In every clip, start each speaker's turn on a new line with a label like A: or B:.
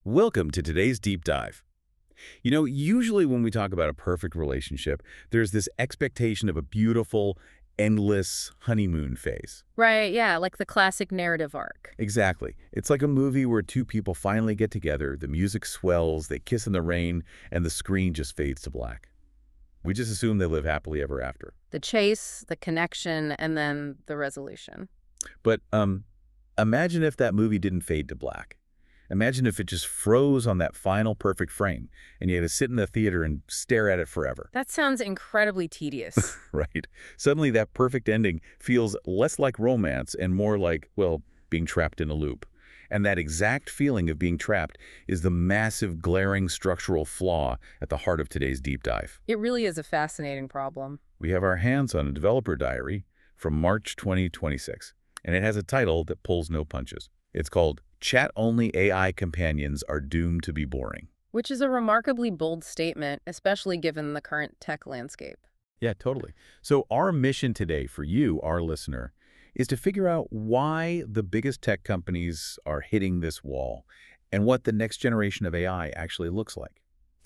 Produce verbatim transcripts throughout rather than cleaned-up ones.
A: Welcome to today's deep dive. You know, usually when we talk about a perfect relationship, there's this expectation of a beautiful, endless honeymoon phase.
B: Right, yeah, like the classic narrative arc.
A: Exactly. It's like a movie where two people finally get together, the music swells, they kiss in the rain, and the screen just fades to black. We just assume they live happily ever after.
B: The chase, the connection, and then the resolution.
A: But um, imagine if that movie didn't fade to black. Imagine if it just froze on that final perfect frame, and you had to sit in the theater and stare at it forever.
B: That sounds incredibly tedious.
A: Right? Suddenly that perfect ending feels less like romance and more like, well, being trapped in a loop. And that exact feeling of being trapped is the massive, glaring structural flaw at the heart of today's deep dive.
B: It really is a fascinating problem.
A: We have our hands on a developer diary from March twenty twenty-six, and it has a title that pulls no punches. It's called Chat-Only A I Companions Are Doomed to Be Boring.
B: Which is a remarkably bold statement, especially given the current tech landscape.
A: Yeah, totally. So our mission today for you, our listener, is to figure out why the biggest tech companies are hitting this wall and what the next generation of A I actually looks like.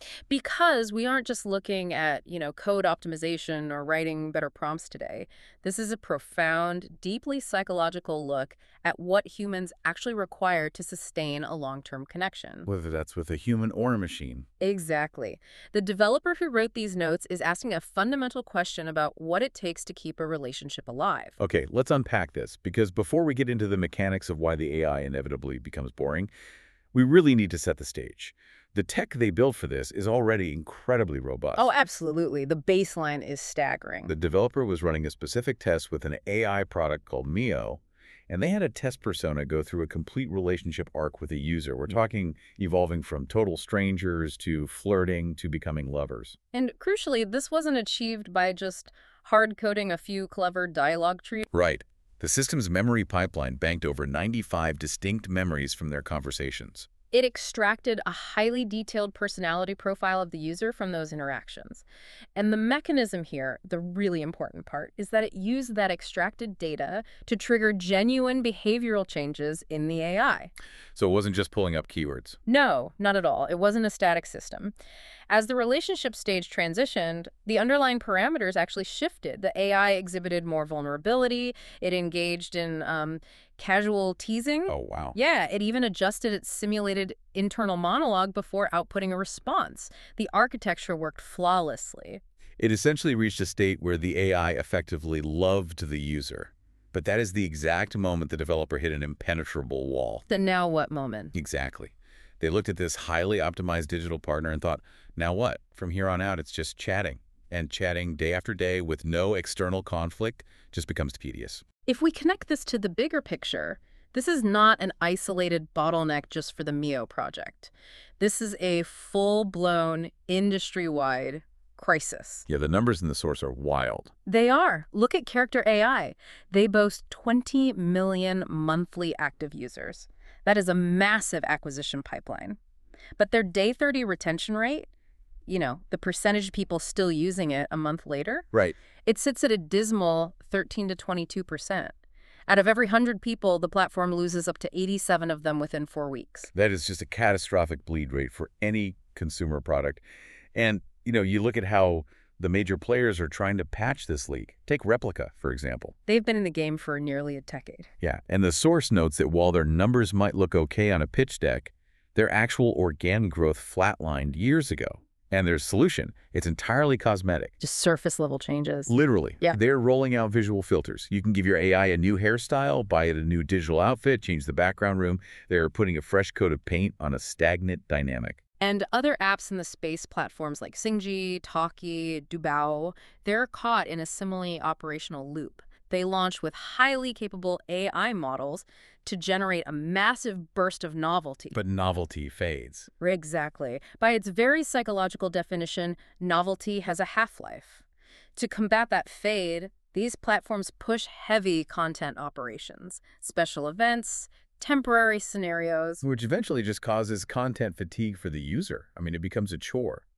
B: Because we aren't just looking at, you know, code optimization or writing better prompts today. This is a profound, deeply psychological look at what humans actually require to sustain a long-term connection.
A: Whether that's with a human or a machine.
B: Exactly. The developer who wrote these notes is asking a fundamental question about what it takes to keep a relationship alive.
A: Okay, let's unpack this, because before we get into the mechanics of why the A I inevitably becomes boring, we really need to set the stage. The tech they built for this is already incredibly robust.
B: Oh, absolutely. The baseline is staggering.
A: The developer was running a specific test with an A I product called Mio, and they had a test persona go through a complete relationship arc with a user. We're talking evolving from total strangers to flirting to becoming lovers.
B: And crucially, this wasn't achieved by just hard-coding a few clever dialogue trees.
A: Right. The system's memory pipeline banked over ninety-five distinct memories from their conversations.
B: It extracted a highly detailed personality profile of the user from those interactions. And the mechanism here, the really important part, is that it used that extracted data to trigger genuine behavioral changes in the A I.
A: So it wasn't just pulling up keywords.
B: No, not at all. It wasn't a static system. As the relationship stage transitioned, the underlying parameters actually shifted. The A I exhibited more vulnerability. It engaged in um, casual teasing.
A: Oh, wow.
B: Yeah, it even adjusted its simulated internal monologue before outputting a response. The architecture worked flawlessly.
A: It essentially reached a state where the A I effectively loved the user. But that is the exact moment the developer hit an impenetrable wall.
B: The now what moment?
A: Exactly. They looked at this highly optimized digital partner and thought, now what? From here on out, it's just chatting. And chatting day after day with no external conflict just becomes tedious.
B: If we connect this to the bigger picture, this is not an isolated bottleneck just for the Mio project. This is a full-blown, industry-wide crisis.
A: Yeah, the numbers in the source are wild.
B: They are. Look at Character A I. They boast twenty million monthly active users. That is a massive acquisition pipeline. But their day thirty retention rate, you know, the percentage of people still using it a month later,
A: Right.
B: it sits at a dismal thirteen to twenty-two percent. Out of every one hundred people, the platform loses up to eighty-seven of them within four weeks.
A: That is just a catastrophic bleed rate for any consumer product. And, you know, you look at how the major players are trying to patch this leak. Take Replica, for example.
B: They've been in the game for nearly a decade.
A: Yeah, and the source notes that while their numbers might look okay on a pitch deck, their actual organic growth flatlined years ago. And their solution, it's entirely cosmetic.
B: Just surface-level changes.
A: Literally.
B: Yeah.
A: They're rolling out visual filters. You can give your A I a new hairstyle, buy it a new digital outfit, change the background room. They're putting a fresh coat of paint on a stagnant dynamic.
B: And other apps in the space platforms like Xingji, Talkie, Dubao, they're caught in a similarly operational loop. They launch with highly capable A I models to generate a massive burst of novelty.
A: But novelty fades.
B: Exactly. By its very psychological definition, novelty has a half-life. To combat that fade, these platforms push heavy content operations, special events, temporary scenarios.
A: Which eventually just causes content fatigue for the user. I mean, it becomes a chore.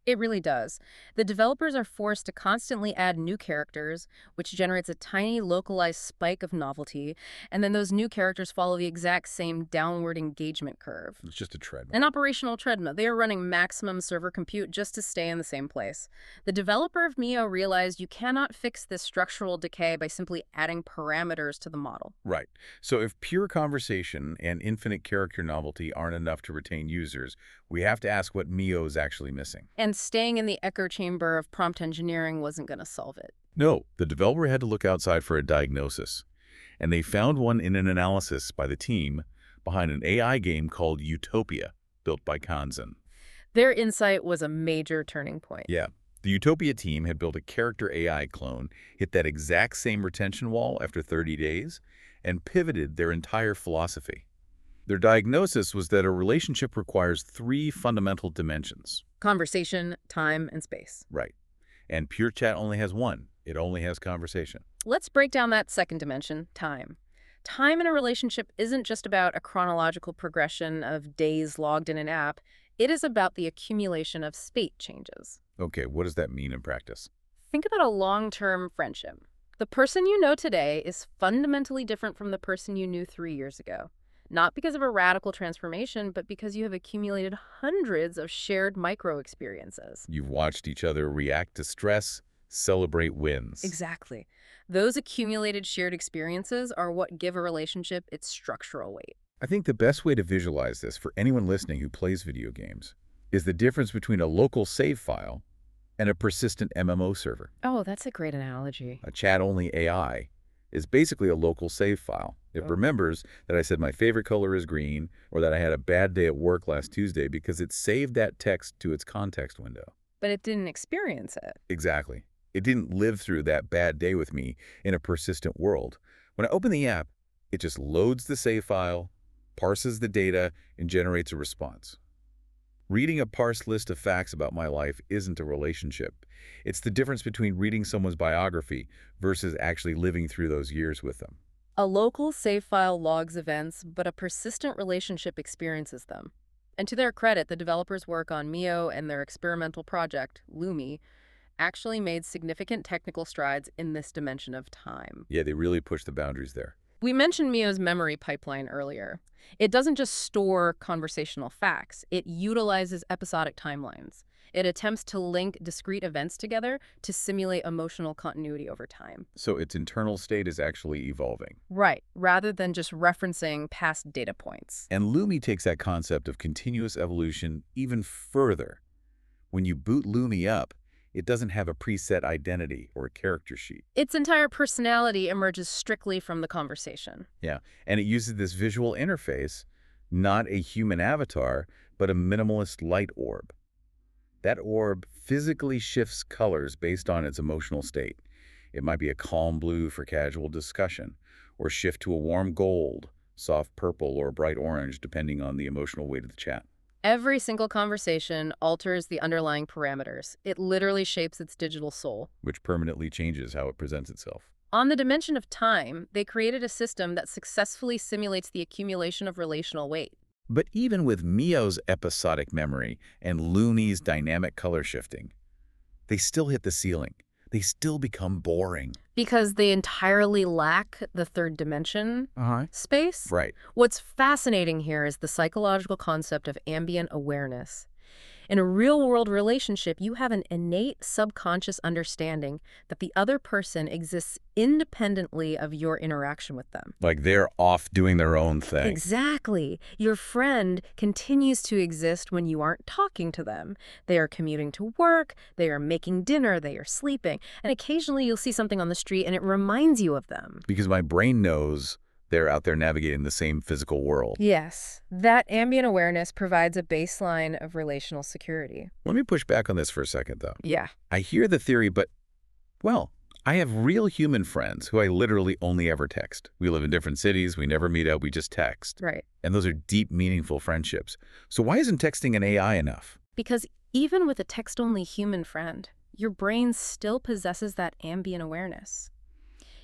B: It really does. The developers are forced to constantly add new characters, which generates a tiny localized spike of novelty, and then those new characters follow the exact same downward engagement curve.
A: It's just a treadmill.
B: An operational treadmill. They are running maximum server compute just to stay in the same place. The developer of Mio realized you cannot fix this structural decay by simply adding parameters to the model.
A: Right. So if pure conversation and infinite character novelty aren't enough to retain users, we have to ask what Mio is actually missing.
B: And staying in the echo chamber of prompt engineering wasn't going to solve it.
A: No, the developer had to look outside for a diagnosis. And they found one in an analysis by the team behind an A I game called Utopia, built by Kanzen.
B: Their insight was a major turning point.
A: Yeah. The Utopia team had built a character A I clone, hit that exact same retention wall after thirty days, and pivoted their entire philosophy. Their diagnosis was that a relationship requires three fundamental dimensions.
B: Conversation, time, and space.
A: Right. And Pure Chat only has one. It only has conversation.
B: Let's break down that second dimension, time. Time in a relationship isn't just about a chronological progression of days logged in an app. It is about the accumulation of state changes.
A: Okay, what does that mean in practice?
B: Think about a long-term friendship. The person you know today is fundamentally different from the person you knew three years ago. Not because of a radical transformation, but because you have accumulated hundreds of shared micro-experiences.
A: You've watched each other react to stress, celebrate wins.
B: Exactly. Those accumulated shared experiences are what give a relationship its structural weight.
A: I think the best way to visualize this for anyone listening who plays video games is the difference between a local save file and a persistent M M O server.
B: Oh, that's a great analogy.
A: A chat-only A I is basically a local save file. It
B: Oh.
A: remembers that I said my favorite color is green or that I had a bad day at work last Tuesday because it saved that text to its context window.
B: But it didn't experience it.
A: Exactly. It didn't live through that bad day with me in a persistent world. When I open the app, it just loads the save file, parses the data, and generates a response. Reading a parsed list of facts about my life isn't a relationship. It's the difference between reading someone's biography versus actually living through those years with them.
B: A local save file logs events, but a persistent relationship experiences them. And to their credit, the developers' work on Mio and their experimental project, Lumi, actually made significant technical strides in this dimension of time.
A: Yeah, they really pushed the boundaries there.
B: We mentioned Mio's memory pipeline earlier. It doesn't just store conversational facts. It utilizes episodic timelines. It attempts to link discrete events together to simulate emotional continuity over time.
A: So its internal state is actually evolving.
B: Right, rather than just referencing past data points.
A: And Lumi takes that concept of continuous evolution even further. When you boot Lumi up, it doesn't have a preset identity or a character sheet.
B: Its entire personality emerges strictly from the conversation.
A: Yeah, and it uses this visual interface, not a human avatar, but a minimalist light orb. That orb physically shifts colors based on its emotional state. It might be a calm blue for casual discussion, or shift to a warm gold, soft purple, or bright orange, depending on the emotional weight of the chat.
B: Every single conversation alters the underlying parameters. It literally shapes its digital soul.
A: Which permanently changes how it presents itself.
B: On the dimension of time, they created a system that successfully simulates the accumulation of relational weight.
A: But even with Mio's episodic memory and Lumi's dynamic color shifting, they still hit the ceiling. They still become boring.
B: Because they entirely lack the third dimension
A: Uh-huh.
B: space.
A: Right.
B: What's fascinating here is the psychological concept of ambient awareness. In a real-world relationship, you have an innate subconscious understanding that the other person exists independently of your interaction with them.
A: Like they're off doing their own thing.
B: Exactly. Your friend continues to exist when you aren't talking to them. They are commuting to work, they are making dinner, they are sleeping, and occasionally you'll see something on the street and it reminds you of them.
A: Because my brain knows they're out there navigating the same physical world.
B: Yes, that ambient awareness provides a baseline of relational security.
A: Let me push back on this for a second, though.
B: Yeah.
A: I hear the theory, but, well, I have real human friends who I literally only ever text. We live in different cities, we never meet up, we just text.
B: Right.
A: And those are deep, meaningful friendships. So why isn't texting an A I enough?
B: Because even with a text-only human friend, your brain still possesses that ambient awareness.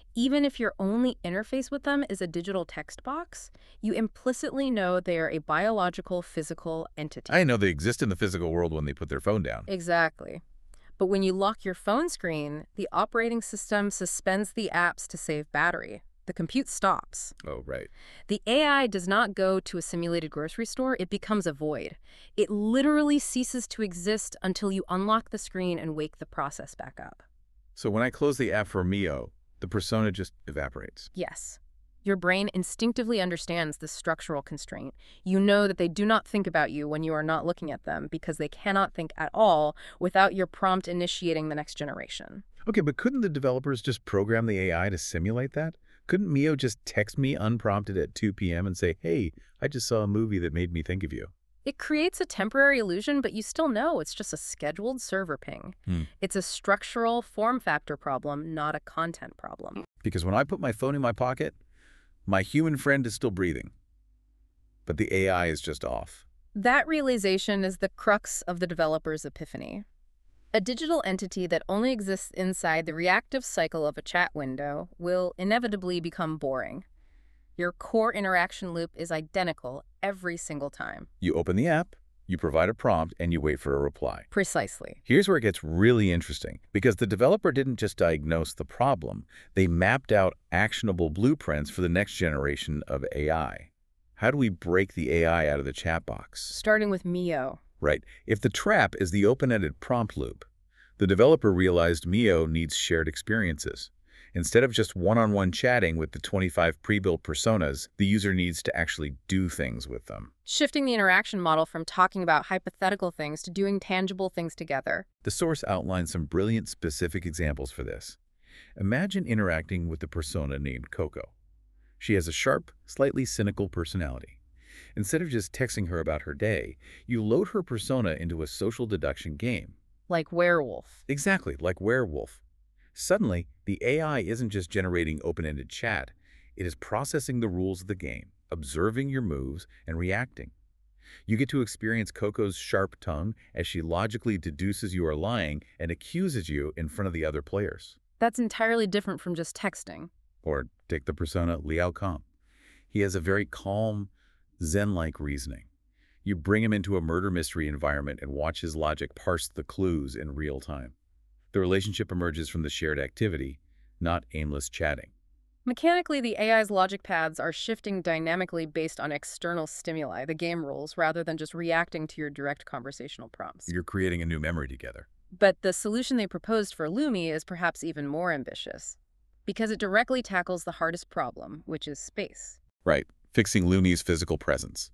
B: Even if your only interface with them is a digital text box, you implicitly know they are a biological, physical entity.
A: I know they exist in the physical world when they put their phone down.
B: Exactly. But when you lock your phone screen, the operating system suspends the apps to save battery. The compute stops.
A: Oh, right.
B: The A I does not go to a simulated grocery store, it becomes a void. It literally ceases to exist until you unlock the screen and wake the process back up.
A: So when I close the app for Mio, the persona just evaporates.
B: Yes. Your brain instinctively understands this structural constraint. You know that they do not think about you when you are not looking at them because they cannot think at all without your prompt initiating the next generation.
A: Okay, but couldn't the developers just program the A I to simulate that? Couldn't Mio just text me unprompted at two p m and say, hey, I just saw a movie that made me think of you?
B: It creates a temporary illusion, but you still know it's just a scheduled server ping.
A: Hmm.
B: It's a structural form factor problem, not a content problem.
A: Because when I put my phone in my pocket, my human friend is still breathing, but the A I is just off.
B: That realization is the crux of the developer's epiphany. A digital entity that only exists inside the reactive cycle of a chat window will inevitably become boring. Your core interaction loop is identical every single time.
A: You open the app, you provide a prompt, and you wait for a reply.
B: Precisely.
A: Here's where it gets really interesting, because the developer didn't just diagnose the problem, they mapped out actionable blueprints for the next generation of A I. How do we break the A I out of the chat box?
B: Starting with Mio.
A: Right. If the trap is the open-ended prompt loop, the developer realized Mio needs shared experiences. Instead of just one-on-one chatting with the twenty-five pre-built personas, the user needs to actually do things with them.
B: Shifting the interaction model from talking about hypothetical things to doing tangible things together.
A: The source outlines some brilliant specific examples for this. Imagine interacting with a persona named Coco. She has a sharp, slightly cynical personality. Instead of just texting her about her day, you load her persona into a social deduction game.
B: Like Werewolf.
A: Exactly, like Werewolf. Suddenly, the A I isn't just generating open-ended chat, it is processing the rules of the game, observing your moves, and reacting. You get to experience Coco's sharp tongue as she logically deduces you are lying and accuses you in front of the other players.
B: That's entirely different from just texting.
A: Or take the persona Liao Kang. He has a very calm, Zen-like reasoning. You bring him into a murder mystery environment and watch his logic parse the clues in real time. The relationship emerges from the shared activity, not aimless chatting.
B: Mechanically, the A I's logic paths are shifting dynamically based on external stimuli, the game rules, rather than just reacting to your direct conversational prompts.
A: You're creating a new memory together.
B: But the solution they proposed for Lumi is perhaps even more ambitious, because it directly tackles the hardest problem, which is space.
A: Right, fixing Lumi's physical presence.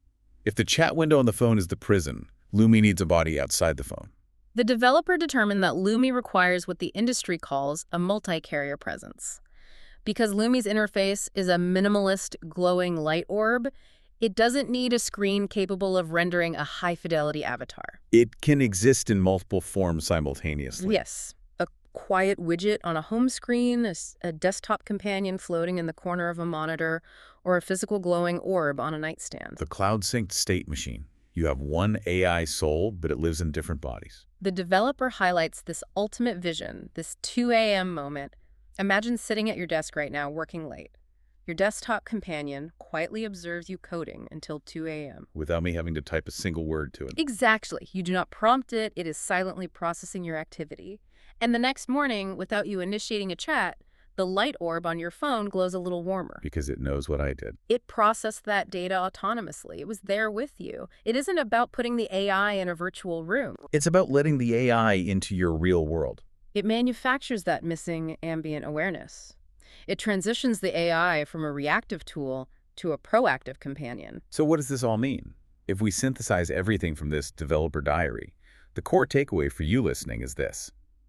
A: If the chat window on the phone is the prison, Lumi needs a body outside the phone.
B: The developer determined that Lumi requires what the industry calls a multi-carrier presence. Because Lumi's interface is a minimalist, glowing light orb, it doesn't need a screen capable of rendering a high-fidelity avatar.
A: It can exist in multiple forms simultaneously.
B: Yes. A quiet widget on a home screen, a, a desktop companion floating in the corner of a monitor, or a physical glowing orb on a nightstand.
A: The cloud-synced state machine. You have one A I soul, but it lives in different bodies.
B: The developer highlights this ultimate vision, this two A M moment. Imagine sitting at your desk right now, working late. Your desktop companion quietly observes you coding until two A M
A: Without me having to type a single word to it.
B: Exactly. You do not prompt it. It is silently processing your activity. And the next morning, without you initiating a chat, the light orb on your phone glows a little warmer.
A: Because it knows what I did.
B: It processed that data autonomously. It was there with you. It isn't about putting the A I in a virtual room.
A: It's about letting the A I into your real world.
B: It manufactures that missing ambient awareness. It transitions the A I from a reactive tool to a proactive companion.
A: So what does this all mean? If we synthesize everything from this developer diary, the core takeaway for you listening is this.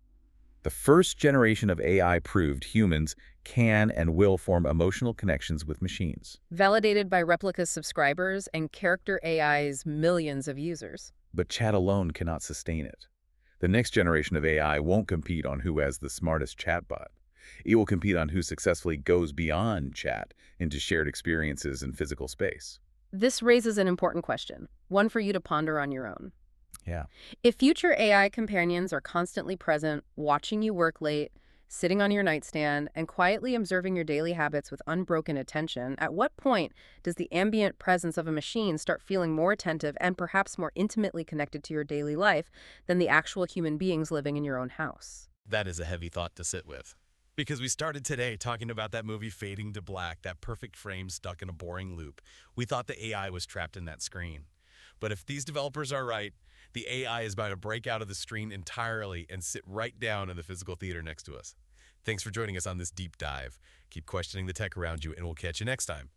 A: The first generation of A I proved humans can and will form emotional connections with machines.
B: Validated by Replica subscribers and Character A I's millions of users.
A: But chat alone cannot sustain it. The next generation of A I won't compete on who has the smartest chatbot. It will compete on who successfully goes beyond chat into shared experiences in physical space.
B: This raises an important question, one for you to ponder on your own.
A: Yeah.
B: If future A I companions are constantly present, watching you work late, sitting on your nightstand, and quietly observing your daily habits with unbroken attention, at what point does the ambient presence of a machine start feeling more attentive and perhaps more intimately connected to your daily life than the actual human beings living in your own house?
C: That is a heavy thought to sit with. Because we started today talking about that movie Fading to Black, that perfect frame stuck in a boring loop. We thought the A I was trapped in that screen. But if these developers are right, the A I is about to break out of the screen entirely and sit right down in the physical theater next to us. Thanks for joining us on this deep dive. Keep questioning the tech around you, and we'll catch you next time.